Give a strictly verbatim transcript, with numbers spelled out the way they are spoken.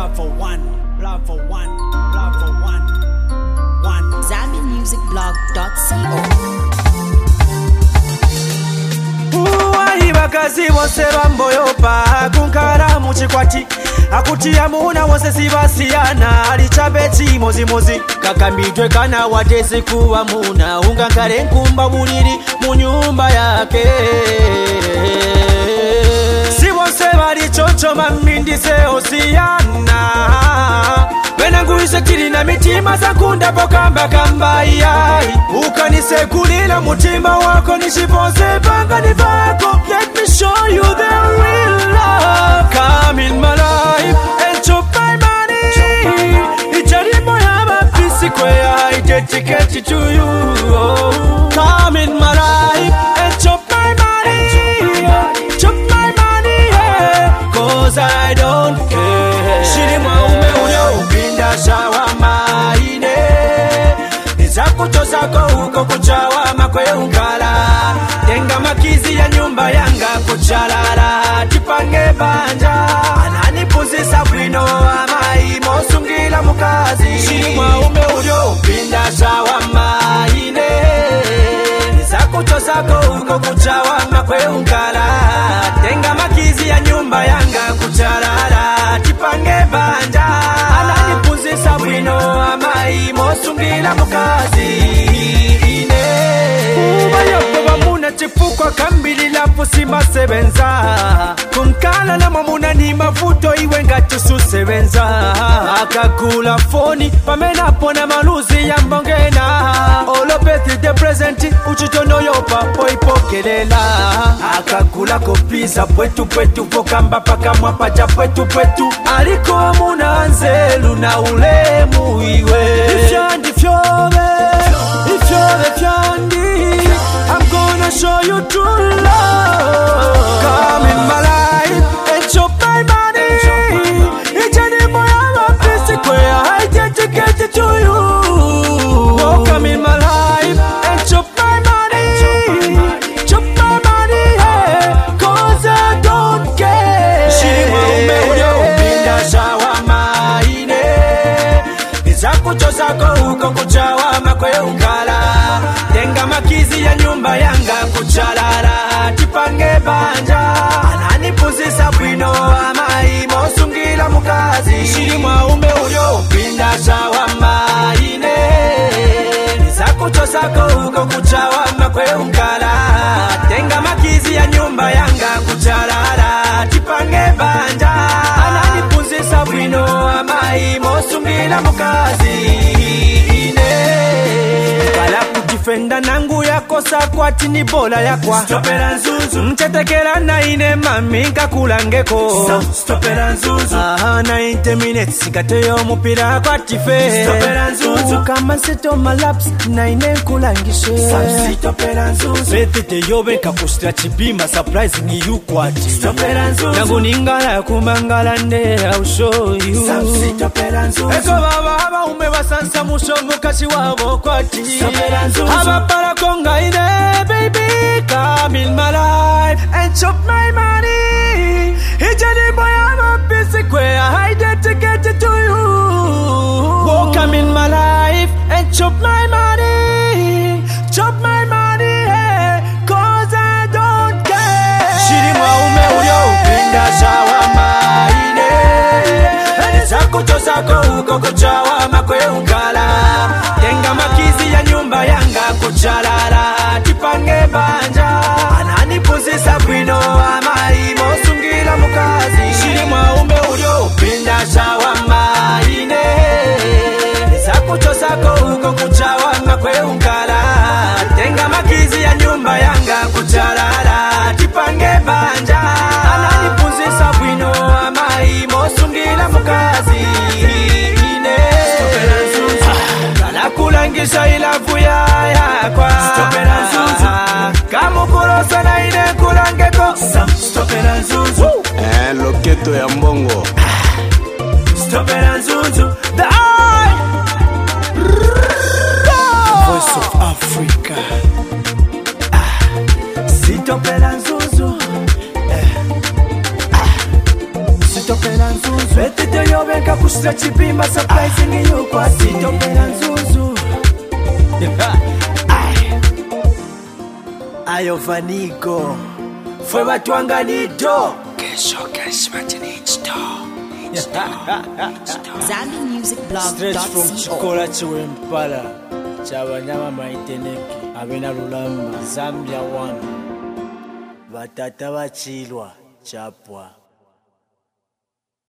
love for one, love for one, love for one, one. Zambian Music Blog dot co. Bakazi wose bamboyopa kunkara muchikwati akutia muna wose sibasiana alichabechi mozi mozi kakambitwe kana watesi kuwa muna ungangare nkumba buliri mu nyumba yake si wose bali chocho mamindi se osiana wenanguise kiri na mitima za kunda pokamba kamba yai ukanisekulila mutima wako nishipose pangani vako. Let me show you the real love. Come in my life and chop my money. Ijarimo ya mapisi kwea I dedicate it to you. Oh. Come in my life and chop my money. Chop my money, yeah. Cause I don't care. Shirima ume uyo upinda shawama ine. Nizakuchosako huko kuchawama kwe ungala. Tenga makizi ya nyumba yanga kuchalala tipange banja ananipuzisa bwino amai mosungila mukazi shimwa ume ulio upinda shawama ine nizakuchosako huko kuchawama kwe ungala tenga makizi ya nyumba yanga kuchalala tipange banja ananipuzisa bwino amai mosungila mukazi chifukwa kambili lapu sima sebenza kunkala na mamuna ni mafuto iwe ngatusu sebenza akakula foni pamena pona maluzi ya mbongena olopethi de presenti uchitono yopa poipokelela akakula kopisa pwetu pwetu fokamba paka mwapacha pwetu pwetu aliko muna nzelu na ulemu iwe ifyandi fyobe ifyobe fyandi I'm gonna show you true love. Come in my life and chop my money. Each and boy I'm a piece where I dedicate it to you. Oh, come in my life and chop my money. Chop my money, yeah. Cause I don't care. Shima ume uyo upinda shawama ine. Nizakuchosako huko kuchawama kwe ungala. Tenga makizi ya nyumba yanga kuchalala tipange banja ananipuzisa bwino amai mosungila mukazi shimwa ume ulio upinda shawama ine nizakuchosako huko kuchawama kwe ungala tenga makizi ya nyumba yanga kuchalala tipange banja ananipuzisa bwino amai mosungila mukazi fenda nangu yako sakwati ni bola yakwa stopera nzuzu mchetekera na ine mami nkakulangeko stopera nzuzu aha ninety minutes sikateyo mupira kwa tife stopera nzuzu kama nseto malaps na ine nkulangishe stopera nzuzu betete yobe nkakustra chibima surprise ni yukwati stopera nzuzu nangu ningala kumangala nde I'll show you stopera nzuzu eko baba haba ume wasansa musho mukashi wabo kwati stopera nzuzu Aba para konga ine, baby, come in my life and chop my money. Hijani boy, I'm a busy where I dedicate it to you. Oh, come in my life and chop my money. Chop my money, hey, cause I don't care. Shirima ume ulio upinda shawama ine. Nizaku chosako huko kuchawama kwe ungala. Tenga makizi ya nyumba yanga kuchalala tipange banja ananipuzisa bwino amai mosungila mukazi shimwa ume ulio upinda shawama ine nizakuchosako huko kuchawama kwe ungala tenga makizi ya nyumba yanga kuchalala tipange banja ananipuzisa bwino amai mosungila mukazi kulangisha ilavu ya yakwa stopera nzuzu kamukulosa na ine kulangeko stopera nzuzu eh loketo ya mbongo stopera nzuzu the eye voice of Africa stopera nzuzu stopera nzuzu Betete yobenka kusira chipima surprising you kwa sitopera nzuzu. Ayo Vanigo fwe batwanganido kesho kesho batinisto Zambi Music Blog. Straight from Chikola Chiwempala Chabanyama Maiteneki Abena Lulamba Zambia one Batata Bachilwa Chapwa